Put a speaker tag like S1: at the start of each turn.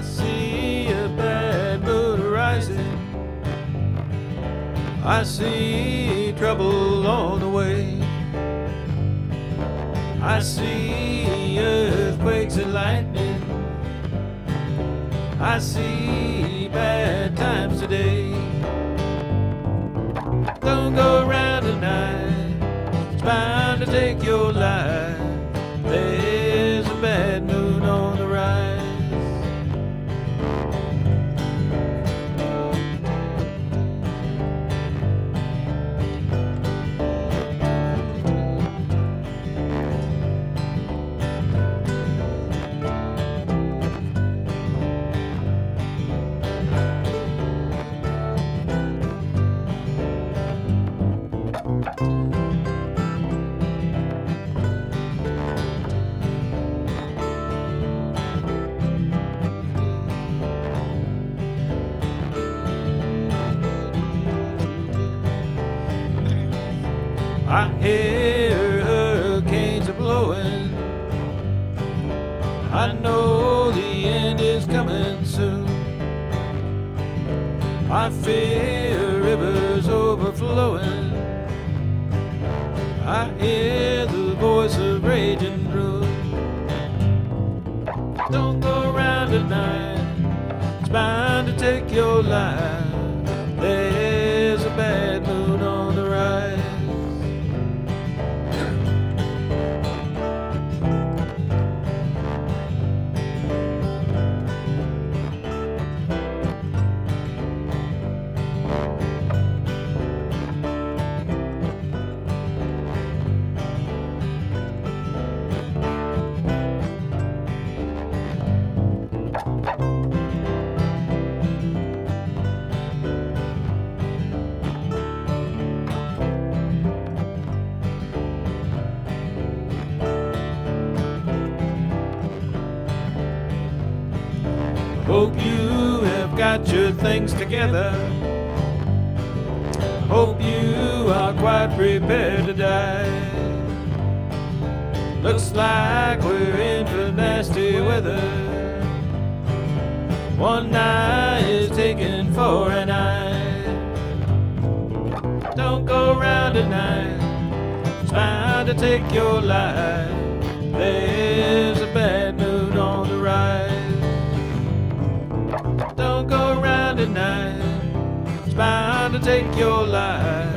S1: see a bad mood arising. I see trouble on the way. I see earthquakes and lightning. I see bad times today. Don't go around tonight, it's bound to take your life. There's a bad mood on the rise. I hear hurricanes are blowing. I know the end is coming soon. I fear rivers overflowing. I hear the voice of raging ruin. Don't go around tonight, it's bound to take your life. There's a bad mood on the rise. Hope you have got your things together. Hope you are quite prepared to die. Looks like we're in for nasty weather. One eye is taken for an eye. Don't go around tonight, it's bound to take your life. There's a bad mood on the rise. Don't go around tonight, it's bound to take your life.